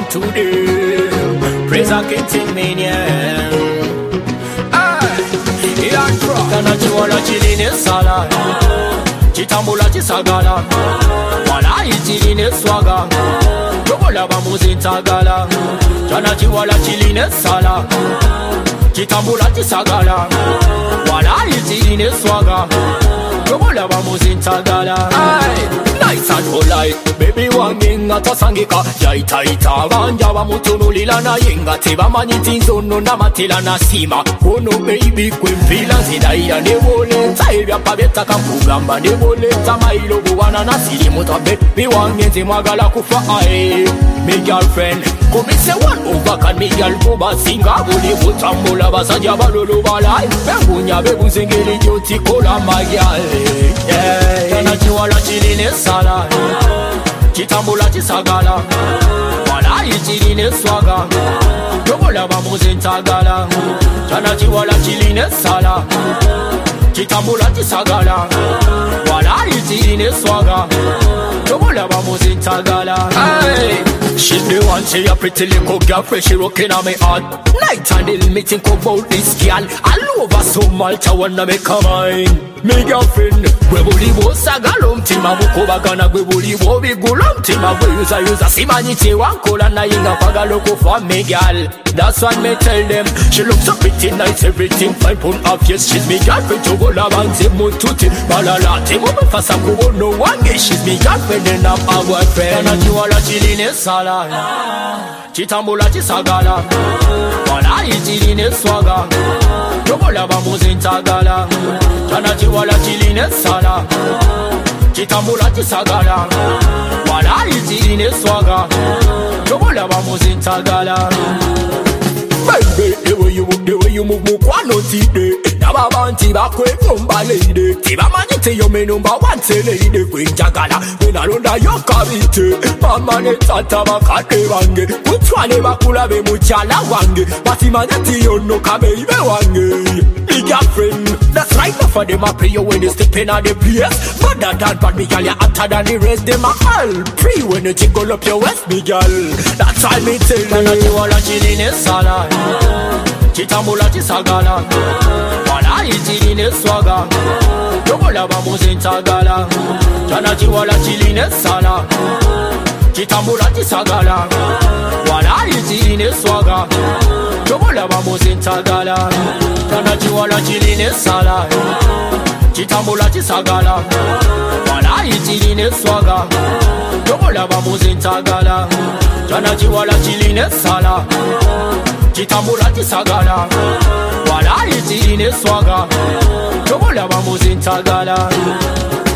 to them. Praise a king minion. Kana chiwala chiline sala, chitambula chisagala, wala ichiline swaga, yobola bamuzi ntagala. Kana chiwala chiline sala, chitambula chisagala, wala ichiline swaga, yobola bamuzi ntagala. Nice and polite, baby wanginga tasangika, yaitaita banja bamutunulila na yenga teba manyitinzo no namatila na sima. Kono baby kwempila zidaiya nebole, taibya pabeta kampugamba nebole, tamailo buwana na silimu tabe, biwangenzi magala kufa ae. Me girlfriend, come say one over can me girl buba singa, buli butambula basaja balulu balai, bengunya bebu zingeli joti kola my girl. Kana chiwala chiline sala, chitambula chisagala, wala ichiline swaga, yobola bamuzi ntagala. Kana chiwala chiline sala, chitambula chisagala, wala ichiline swaga, yobola bamuzi ntagala. She's the one, she a pretty little girlfriend, she rockin' on me heart. Night and day me think about this girl, all over so much I wanna make her mine. Me girlfriend, we buli bo sagalom tima bukoba kana we buli bo bigulom tima we usa simanyi che wankola na yinga pagalo ko for me girl. That's what me tell them. She looks so pretty nice, everything fine pon obvious. She's me girlfriend to go la banze mututi balala te mo fasa ko no wange. She's me girlfriend and I'm her boyfriend. Kana chiwala chiline sala, chitambula chisagala, wala ichiline swaga, yobola bamuzi ntagala. Kana chiwala chiline sala, chitambula chisagala, wala ichiline swaga, yobola bamuzi ntagala. Baby, the way you move kwano tide, naba banti bakwe number lady. Tiba manite yo me number one lady. Queen jagala, when alonda yo kabite. Mama ne tata bakate wange, kutwane bakula be muchala wange. Pati manati yo no kabe ibe wange. Big girlfriend, that's right now for them I pay you when you step in at the place. But that me girl, you hotter than the rest. Them a all pre when you jiggle up your waist, me girl. That's why me tell you. Kana chiwala chiline sala, chitambula chisagala, wala ichiline swaga, yobola bamuzi ntagala. Kana chiwala chiline sala, chitambula chisagala, wala ichiline swaga, yobola bamuzi ntagala. Kana chiwala chiline sala, chitambula chisagala, wala ichiline swaga, yobola bamuzi ntagala. Kana chiwala chiline sala, chitambula chisagala, wala ichiline swaga, yobola bamuzi ntagala.